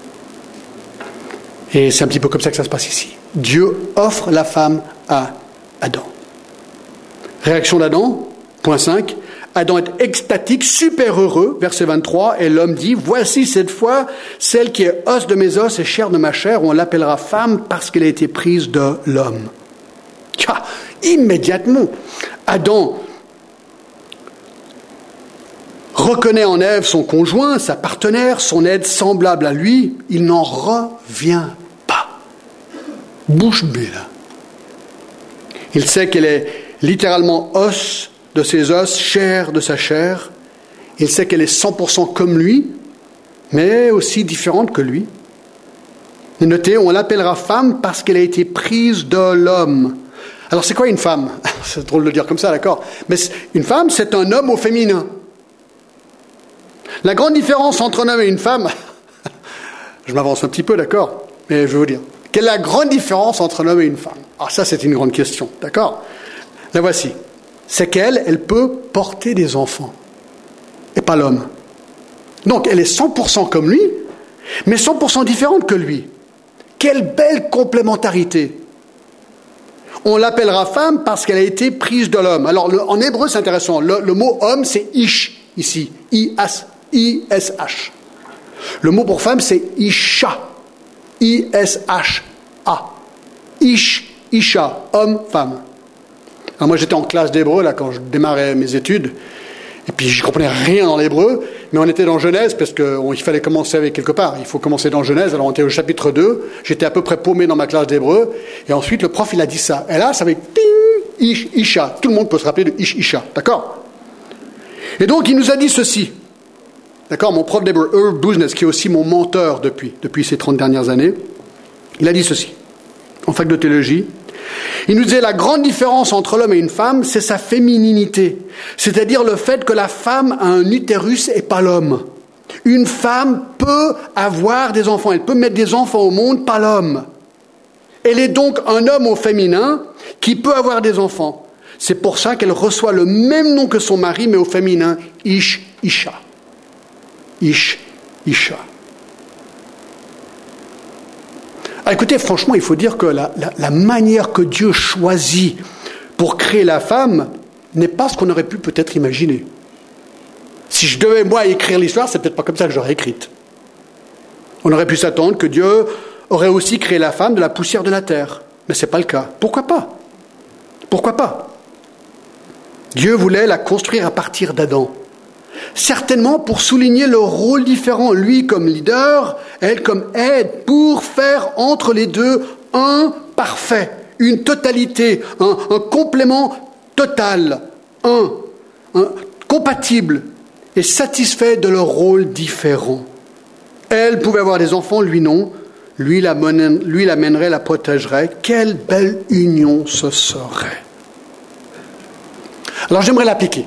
Et c'est un petit peu comme ça que ça se passe ici. Dieu offre la femme à Adam. Réaction d'Adam, point cinq. Adam est extatique, super heureux, verset vingt-trois, et l'homme dit, voici cette fois celle qui est os de mes os et chair de ma chair, on l'appellera femme parce qu'elle a été prise de l'homme. Tiens, immédiatement, Adam reconnaît en Ève son conjoint, sa partenaire, son aide semblable à lui, il n'en revient pas. Bouche bée, là. Il sait qu'elle est littéralement os de ses os, chair de sa chair. Il sait qu'elle est cent pour cent comme lui, mais aussi différente que lui. Et notez, on l'appellera femme parce qu'elle a été prise de l'homme. Alors c'est quoi une femme? C'est drôle de le dire comme ça, d'accord? Mais une femme, c'est un homme au féminin. La grande différence entre un homme et une femme, je m'avance un petit peu, d'accord? Mais je vais vous dire, quelle est la grande différence entre un homme et une femme? Alors ça, c'est une grande question, d'accord? La voici. C'est qu'elle, elle peut porter des enfants, et pas l'homme. Donc, elle est cent pour cent comme lui, mais cent pour cent différente que lui. Quelle belle complémentarité! On l'appellera femme parce qu'elle a été prise de l'homme. Alors, le, en hébreu, c'est intéressant. Le, le mot homme, c'est ish, ici. I S H. Le mot pour femme, c'est isha. I S H A. Ish, isha, homme, femme. Alors moi, j'étais en classe d'hébreu, là, quand je démarrais mes études. Et puis, je ne comprenais rien dans l'hébreu. Mais on était dans Genèse, parce qu'il fallait commencer avec quelque part. Il faut commencer dans Genèse. Alors, on était au chapitre deux. J'étais à peu près paumé dans ma classe d'hébreu. Et ensuite, le prof, il a dit ça. Et là, ça avait ting, ish, isha. Tout le monde peut se rappeler de ish, isha. D'accord? Et donc, il nous a dit ceci. D'accord? Mon prof d'hébreu, Irv Business, qui est aussi mon mentor depuis, depuis ces trente dernières années, il a dit ceci, en fac de théologie. Il nous disait la grande différence entre l'homme et une femme, c'est sa fémininité. C'est-à-dire le fait que la femme a un utérus et pas l'homme. Une femme peut avoir des enfants, elle peut mettre des enfants au monde, pas l'homme. Elle est donc un homme au féminin qui peut avoir des enfants. C'est pour ça qu'elle reçoit le même nom que son mari, mais au féminin, Ish, Isha. Ish, Isha. Ah, écoutez, franchement, il faut dire que la, la, la manière que Dieu choisit pour créer la femme n'est pas ce qu'on aurait pu peut-être imaginer. Si je devais, moi, écrire l'histoire, c'est peut-être pas comme ça que j'aurais écrite. On aurait pu s'attendre que Dieu aurait aussi créé la femme de la poussière de la terre. Mais ce n'est pas le cas. Pourquoi pas? Pourquoi pas? Dieu voulait la construire à partir d'Adam. Certainement pour souligner leur rôle différent, lui comme leader, elle comme aide, pour faire entre les deux un parfait, une totalité, un, un complément total, un, un compatible et satisfait de leur rôle différent. Elle pouvait avoir des enfants, lui non. Lui l'amènerait, lui l'amènerait, la protégerait. Quelle belle union ce serait. Alors j'aimerais l'appliquer.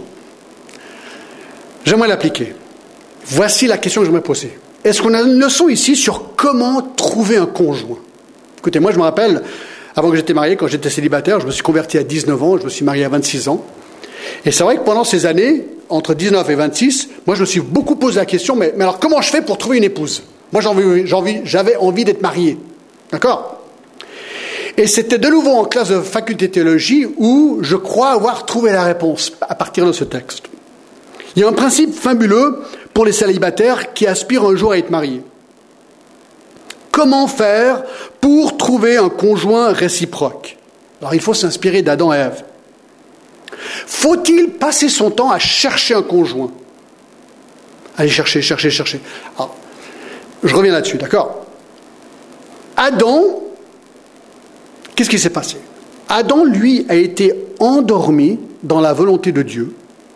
J'aimerais l'appliquer. Voici la question que je me posais. Est-ce qu'on a une leçon ici sur comment trouver un conjoint? Écoutez, moi je me rappelle, avant que j'étais marié, quand j'étais célibataire, je me suis converti à dix-neuf ans, je me suis marié à vingt-six ans. Et c'est vrai que pendant ces années, entre dix-neuf et vingt-six, moi je me suis beaucoup posé la question, mais, mais alors comment je fais pour trouver une épouse? Moi j'ai envie, j'ai envie, j'avais envie d'être marié. D'accord? Et c'était de nouveau en classe de faculté de théologie où je crois avoir trouvé la réponse à partir de ce texte. Il y a un principe fabuleux pour les célibataires qui aspirent un jour à être mariés. Comment faire pour trouver un conjoint réciproque? Alors il faut s'inspirer d'Adam et Ève. Faut-il passer son temps à chercher un conjoint? Allez chercher, chercher, chercher. Alors, je reviens là-dessus, d'accord? Adam, qu'est-ce qui s'est passé? Adam, lui, a été endormi dans la volonté de Dieu.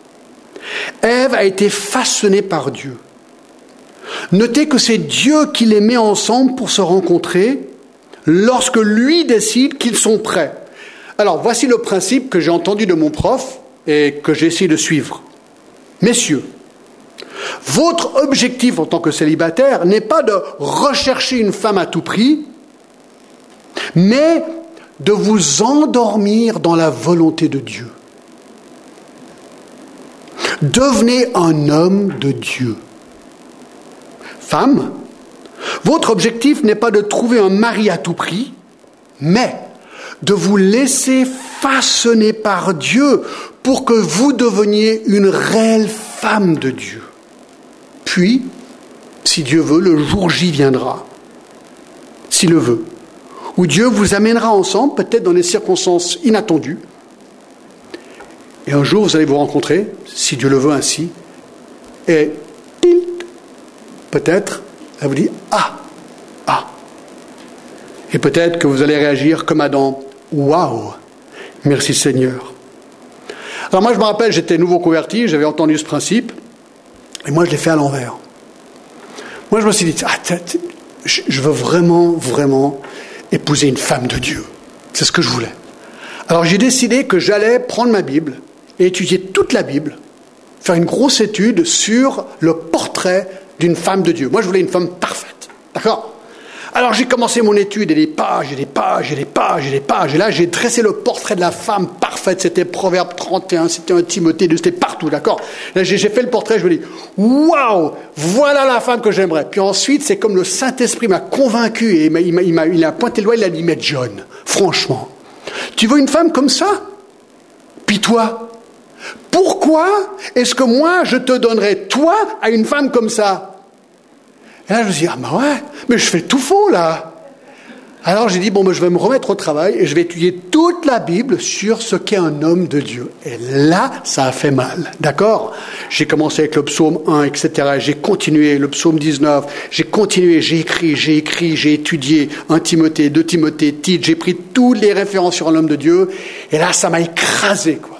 Ève a été façonnée par Dieu. Notez que c'est Dieu qui les met ensemble pour se rencontrer lorsque lui décide qu'ils sont prêts. Alors, voici le principe que j'ai entendu de mon prof et que j'ai essayé de suivre. Messieurs, votre objectif en tant que célibataire n'est pas de rechercher une femme à tout prix, mais de vous endormir dans la volonté de Dieu. Devenez un homme de Dieu. Femme, votre objectif n'est pas de trouver un mari à tout prix, mais de vous laisser façonner par Dieu pour que vous deveniez une réelle femme de Dieu. Puis, si Dieu veut, le jour J viendra, s'il le veut, où Dieu vous amènera ensemble, peut-être dans des circonstances inattendues, et un jour vous allez vous rencontrer, si Dieu le veut ainsi, et tilt, peut-être, elle vous dit « Ah, ah !» Et peut-être que vous allez réagir comme Adam, « Waouh, merci Seigneur !» Alors moi je me rappelle, j'étais nouveau converti, j'avais entendu ce principe, et moi je l'ai fait à l'envers. Moi je me suis dit, ah, t- t- je veux vraiment, vraiment épouser une femme de Dieu. C'est ce que je voulais. Alors j'ai décidé que j'allais prendre ma Bible et étudier toute la Bible, faire une grosse étude sur le portrait d'une femme de Dieu. Moi je voulais une femme parfaite, d'accord ? Alors j'ai commencé mon étude, et des pages, et des pages, et des pages, et des pages. Et là, j'ai dressé le portrait de la femme parfaite. C'était Proverbe trente et un, c'était un Timothée, c'était partout, d'accord ? Là, j'ai, j'ai fait le portrait, je me dis, waouh, voilà la femme que j'aimerais. Puis ensuite, c'est comme le Saint-Esprit m'a convaincu, et il m'a, il m'a, il m'a, il a pointé le doigt, il a dit, mais John, franchement, tu veux une femme comme ça ? Puis toi, pourquoi est-ce que moi, je te donnerais, toi, à une femme comme ça ? Et là, je me suis dit, ah ben ouais, mais je fais tout faux, là. Alors j'ai dit, bon, ben, je vais me remettre au travail et je vais étudier toute la Bible sur ce qu'est un homme de Dieu. Et là, ça a fait mal, d'accord ? J'ai commencé avec le psaume un, et cetera. J'ai continué, le psaume dix-neuf. J'ai continué, j'ai écrit, j'ai écrit, j'ai étudié un Timothée, deux Timothée, Tite. J'ai pris toutes les références sur un homme de Dieu. Et là, ça m'a écrasé, quoi.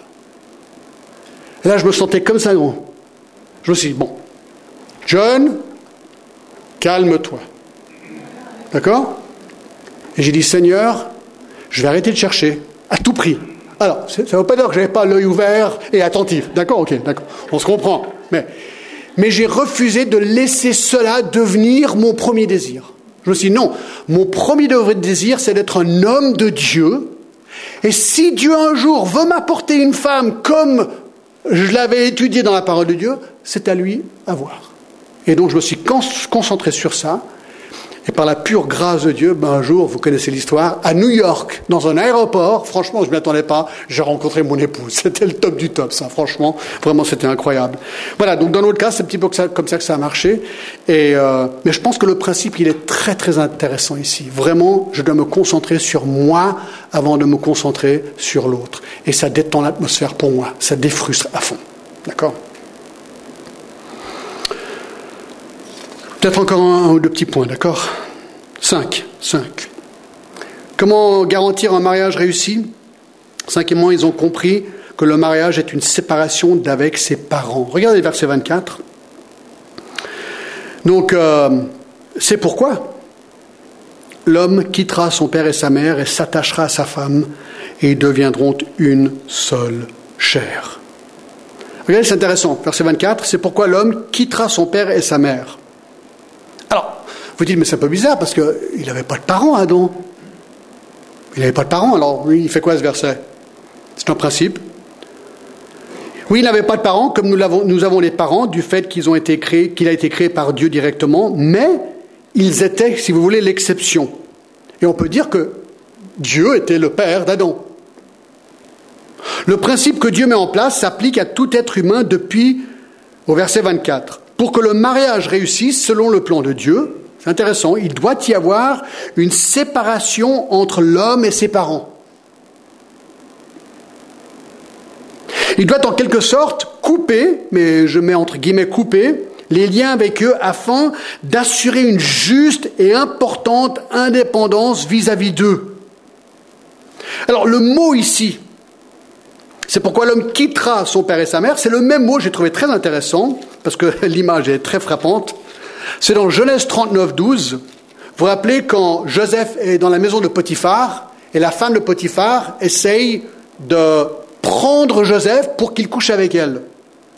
Et là, je me sentais comme ça, non ? Je me suis dit, bon, John... calme-toi. D'accord ? Et j'ai dit, Seigneur, je vais arrêter de chercher, à tout prix. Alors, ça ne veut pas dire que je n'avais pas l'œil ouvert et attentif. D'accord ? Ok, d'accord. On se comprend. Mais, mais j'ai refusé de laisser cela devenir mon premier désir. Je me suis dit, non, mon premier désir, c'est d'être un homme de Dieu. Et si Dieu un jour veut m'apporter une femme comme je l'avais étudié dans la parole de Dieu, c'est à lui à voir. Et donc je me suis concentré sur ça. Et par la pure grâce de Dieu, ben un jour, vous connaissez l'histoire, à New York, dans un aéroport, franchement, je ne m'y attendais pas, j'ai rencontré mon épouse. C'était le top du top, ça, franchement. Vraiment, c'était incroyable. Voilà, donc dans notre cas, c'est un petit peu comme ça que ça a marché. Et, euh, mais je pense que le principe, il est très, très intéressant ici. Vraiment, je dois me concentrer sur moi avant de me concentrer sur l'autre. Et ça détend l'atmosphère pour moi. Ça défrustre à fond. D'accord ? Peut-être encore un, un ou deux petits points, d'accord ? Cinq. Cinq. Comment garantir un mariage réussi ? Cinquièmement, ils ont compris que le mariage est une séparation d'avec ses parents. Regardez le verset vingt-quatre. Donc, euh, c'est pourquoi l'homme quittera son père et sa mère et s'attachera à sa femme et ils deviendront une seule chair. Regardez, c'est intéressant. Verset vingt-quatre, c'est pourquoi l'homme quittera son père et sa mère. Alors, vous dites, mais c'est un peu bizarre parce qu'il n'avait pas de parents, Adam. Il n'avait pas de parents, alors il fait quoi ce verset ? C'est un principe. Oui, il n'avait pas de parents, comme nous, l'avons, nous avons les parents, du fait qu'ils ont été créés, qu'il a été créé par Dieu directement, mais ils étaient, si vous voulez, l'exception. Et on peut dire que Dieu était le père d'Adam. Le principe que Dieu met en place s'applique à tout être humain depuis, au verset vingt-quatre. Pour que le mariage réussisse selon le plan de Dieu, c'est intéressant, il doit y avoir une séparation entre l'homme et ses parents. Il doit en quelque sorte couper, mais je mets entre guillemets couper, les liens avec eux afin d'assurer une juste et importante indépendance vis-à-vis d'eux. Alors le mot ici, c'est pourquoi l'homme quittera son père et sa mère. C'est le même mot, j'ai trouvé très intéressant, parce que l'image est très frappante. C'est dans Genèse trente-neuf, douze. Vous vous rappelez quand Joseph est dans la maison de Potiphar, et la femme de Potiphar essaye de prendre Joseph pour qu'il couche avec elle. D'accord ?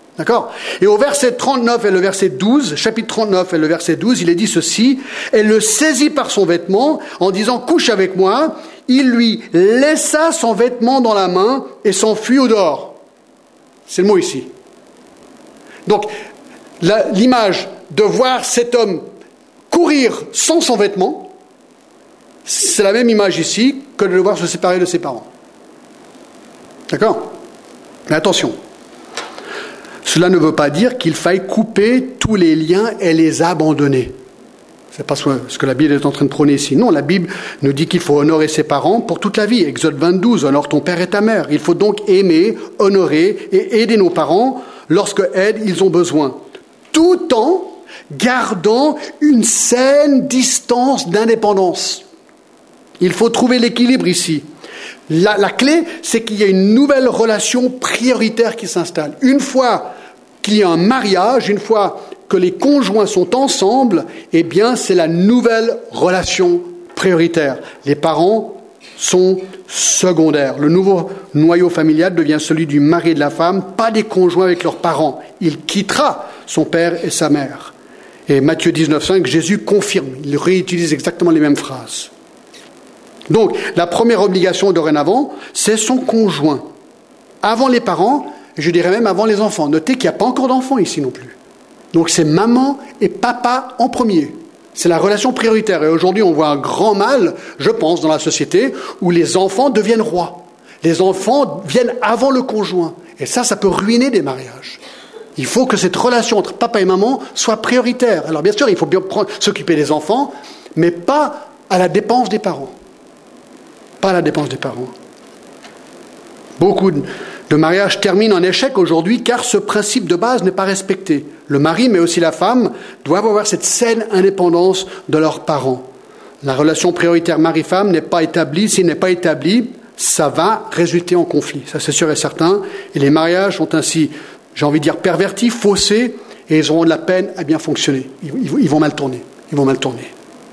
Et au verset trente-neuf et le verset douze, chapitre trente-neuf et le verset douze, il est dit ceci. Elle le saisit par son vêtement en disant « Couche avec moi ». Il lui laissa son vêtement dans la main et s'enfuit au dehors. C'est le mot ici. Donc, la, l'image de voir cet homme courir sans son vêtement, c'est la même image ici que de le voir se séparer de ses parents. D'accord ? Mais attention, cela ne veut pas dire qu'il faille couper tous les liens et les abandonner. C'est pas ce que la Bible est en train de prôner ici. Non, la Bible nous dit qu'il faut honorer ses parents pour toute la vie. Exode vingt-deux, honore ton père et ta mère. Il faut donc aimer, honorer et aider nos parents lorsque aide ils ont besoin, tout en gardant une saine distance d'indépendance. Il faut trouver l'équilibre ici. La, la clé, c'est qu'il y a une nouvelle relation prioritaire qui s'installe. Une fois qu'il y a un mariage, une fois que les conjoints sont ensemble, eh bien, c'est la nouvelle relation prioritaire. Les parents sont secondaires. Le nouveau noyau familial devient celui du mari et de la femme, pas des conjoints avec leurs parents. Il quittera son père et sa mère. Et Matthieu dix-neuf cinq, Jésus confirme, il réutilise exactement les mêmes phrases. Donc, la première obligation dorénavant, c'est son conjoint. Avant les parents, je dirais même avant les enfants. Notez qu'il n'y a pas encore d'enfants ici non plus. Donc, c'est maman et papa en premier. C'est la relation prioritaire. Et aujourd'hui, on voit un grand mal, je pense, dans la société, où les enfants deviennent rois. Les enfants viennent avant le conjoint. Et ça, ça peut ruiner des mariages. Il faut que cette relation entre papa et maman soit prioritaire. Alors, bien sûr, il faut bien prendre, s'occuper des enfants, mais pas à la dépense des parents. Pas à la dépense des parents. Beaucoup de mariages terminent en échec aujourd'hui car ce principe de base n'est pas respecté. Le mari, mais aussi la femme, doivent avoir cette saine indépendance de leurs parents. La relation prioritaire mari-femme n'est pas établie. S'il n'est pas établi, ça va résulter en conflit. Ça, c'est sûr et certain. Et les mariages sont ainsi, j'ai envie de dire, pervertis, faussés, et ils auront de la peine à bien fonctionner. Ils, ils, ils vont mal tourner. Ils vont mal tourner.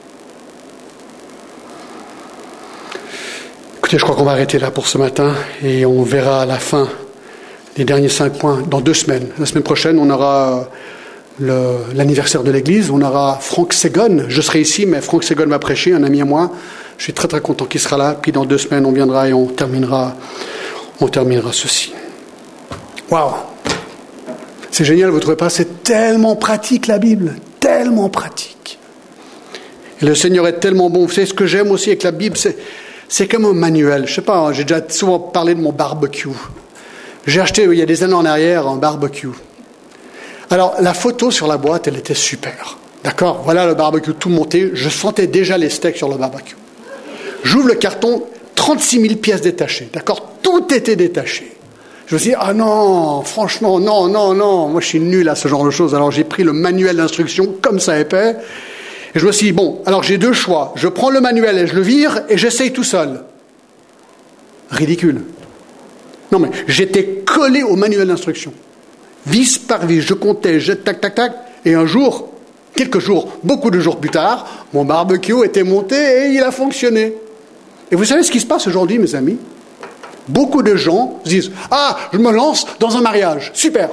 Écoutez, je crois qu'on va arrêter là pour ce matin, et on verra à la fin les derniers cinq points dans deux semaines. La semaine prochaine, on aura le, l'anniversaire de l'Église, on aura Franck Segon. Je serai ici, mais Franck Segon va prêcher, un ami à moi. Je suis très très content qu'il sera là. Puis dans deux semaines, on viendra et on terminera, on terminera ceci. Waouh! C'est génial, vous ne trouvez pas? C'est tellement pratique la Bible, tellement pratique. Et le Seigneur est tellement bon. Vous savez ce que j'aime aussi avec la Bible, c'est, c'est comme un manuel. Je sais pas, j'ai déjà souvent parlé de mon barbecue. J'ai acheté, il y a des années en arrière, un barbecue. Alors, la photo sur la boîte, elle était super. D'accord? Voilà le barbecue tout monté. Je sentais déjà les steaks sur le barbecue. J'ouvre le carton, trente-six mille pièces détachées. D'accord? Tout était détaché. Je me suis dit, ah non, franchement, non, non, non. Moi, je suis nul à ce genre de choses. Alors, j'ai pris le manuel d'instruction, comme ça épais. Et je me suis dit, bon, alors j'ai deux choix. Je prends le manuel et je le vire et j'essaye tout seul. Ridicule. Non, mais j'étais collé au manuel d'instruction. Vis par vis, je comptais, je tac, tac, tac. Et un jour, quelques jours, beaucoup de jours plus tard, mon barbecue était monté et il a fonctionné. Et vous savez ce qui se passe aujourd'hui, mes amis? Beaucoup de gens se disent, ah, je me lance dans un mariage. Super.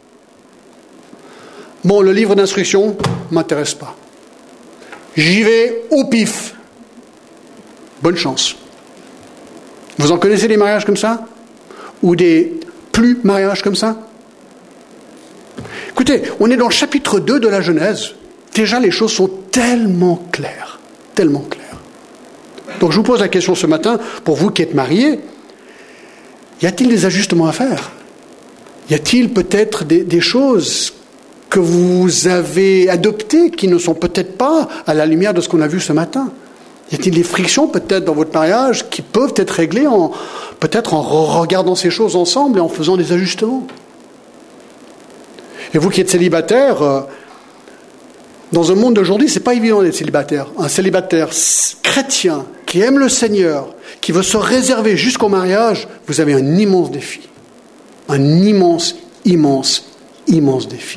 Bon, le livre d'instruction ne m'intéresse pas. J'y vais au pif. Bonne chance. Vous en connaissez des mariages comme ça? Ou des plus mariages comme ça? Écoutez, on est dans le chapitre deux de la Genèse. Déjà, les choses sont tellement claires. Tellement claires. Donc, je vous pose la question ce matin, pour vous qui êtes mariés, y a-t-il des ajustements à faire? Y a-t-il peut-être des, des choses que vous avez adoptées qui ne sont peut-être pas à la lumière de ce qu'on a vu ce matin? Y a-t-il des frictions peut-être dans votre mariage qui peuvent être réglées en, peut-être en regardant ces choses ensemble et en faisant des ajustements? Et vous qui êtes célibataire, euh, dans un monde d'aujourd'hui, c'est pas évident d'être célibataire. Un célibataire chrétien qui aime le Seigneur, qui veut se réserver jusqu'au mariage, vous avez un immense défi. Un immense, immense, immense défi.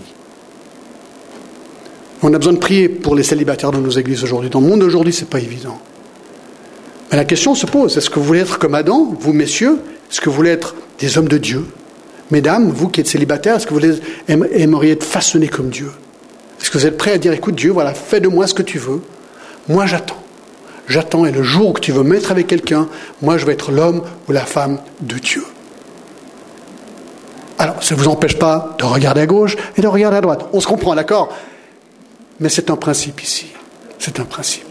On a besoin de prier pour les célibataires dans nos églises aujourd'hui. Dans le monde d'aujourd'hui, c'est pas évident. Mais la question se pose, est-ce que vous voulez être comme Adam, vous messieurs? Est-ce que vous voulez être des hommes de Dieu? Mesdames, vous qui êtes célibataires, est-ce que vous aimeriez être façonnés comme Dieu? Est-ce que vous êtes prêts à dire, écoute Dieu, voilà, fais de moi ce que tu veux. Moi, j'attends. J'attends, et le jour où tu veux me mettre avec quelqu'un, moi, je vais être l'homme ou la femme de Dieu. Alors, ça ne vous empêche pas de regarder à gauche et de regarder à droite. On se comprend, d'accord? Mais c'est un principe ici. C'est un principe.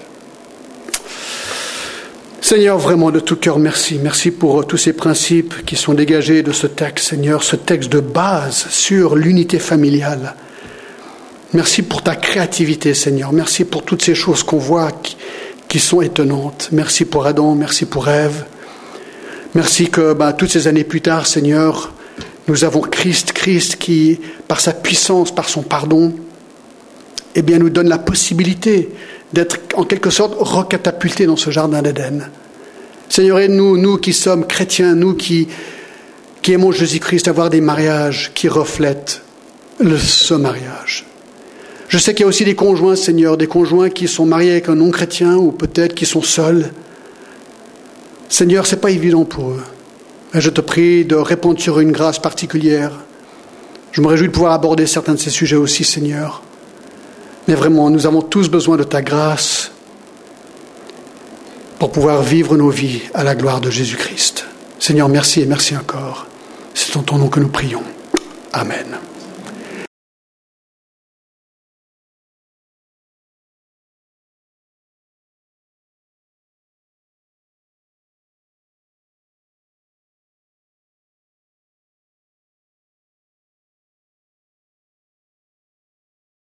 Seigneur, vraiment de tout cœur, merci. Merci pour tous ces principes qui sont dégagés de ce texte, Seigneur, ce texte de base sur l'unité familiale. Merci pour ta créativité, Seigneur. Merci pour toutes ces choses qu'on voit qui, qui sont étonnantes. Merci pour Adam, merci pour Ève. Merci que bah, toutes ces années plus tard, Seigneur, nous avons Christ, Christ qui, par sa puissance, par son pardon, eh bien, nous donne la possibilité d'être en quelque sorte recatapultés dans ce jardin d'Éden. Seigneur, aide-nous, nous qui sommes chrétiens, nous qui, qui aimons Jésus-Christ, avoir des mariages qui reflètent le, ce mariage. Je sais qu'il y a aussi des conjoints, Seigneur, des conjoints qui sont mariés avec un non-chrétien ou peut-être qui sont seuls. Seigneur, ce n'est pas évident pour eux. Mais je te prie de répandre sur une grâce particulière. Je me réjouis de pouvoir aborder certains de ces sujets aussi, Seigneur. Mais vraiment, nous avons tous besoin de ta grâce pour pouvoir vivre nos vies à la gloire de Jésus-Christ. Seigneur, merci et merci encore. C'est en ton nom que nous prions. Amen.